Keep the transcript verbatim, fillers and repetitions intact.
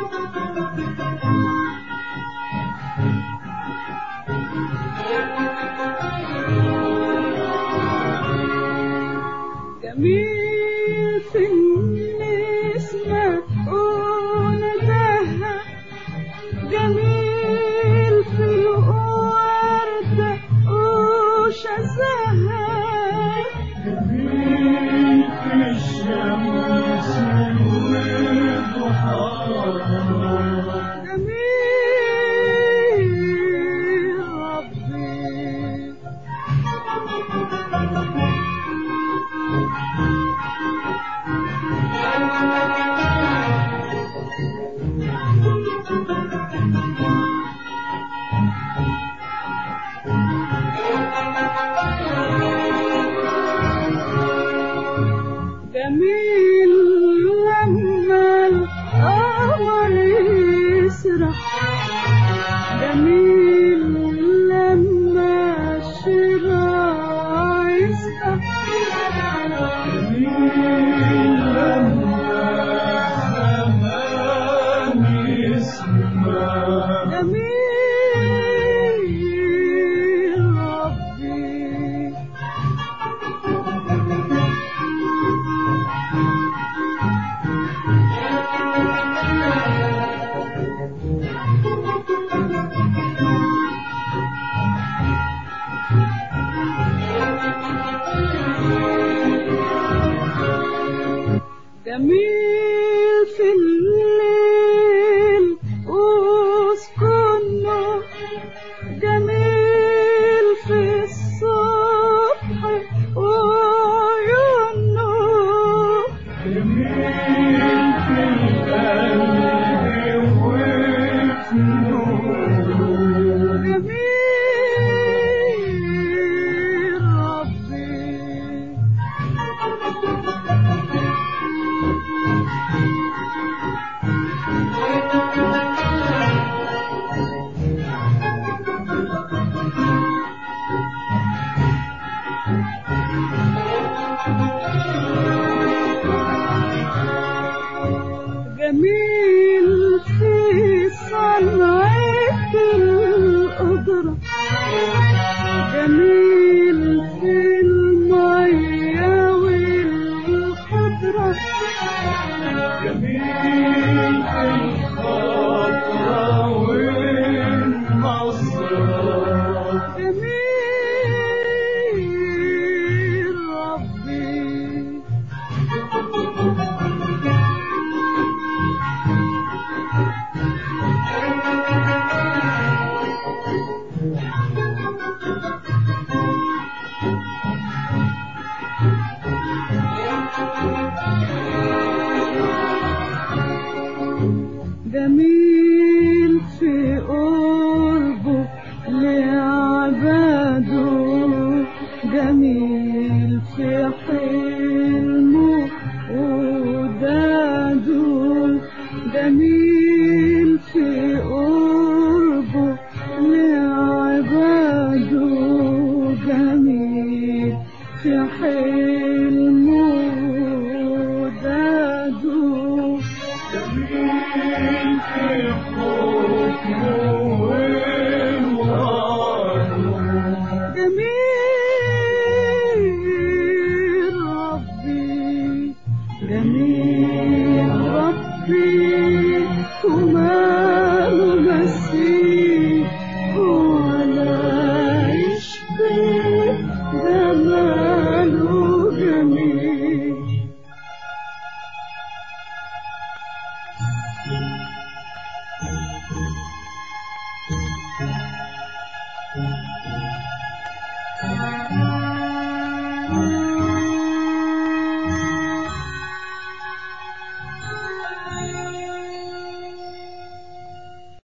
جميل في النسمة ونداها، جميل في الوردة وشذاها، جميل في الشمس وضحاها، جميل ربي. جميل لما القمر يسرح، جميل لما الشراع يسرح، جميل لما الزمان يسمع، جميل ربي. جميل في الليل وسكنه، جميل في الصبح وعيونه، جميل في القلب وفي النور، جميل ربي. جميل في صنعة القدرة، جميل في المية والخضرة، جميل في الخضرة والنصرة، جميل ربي. جميل في قربه لعباده، جميل في حلمه وداده، جميل في قربه لعباده، جميل في حلمه وداده، جميل في حكمه ووعده، جميل ربي. جميل ربي وما نمسيه ولا يشبه جماله، جميل.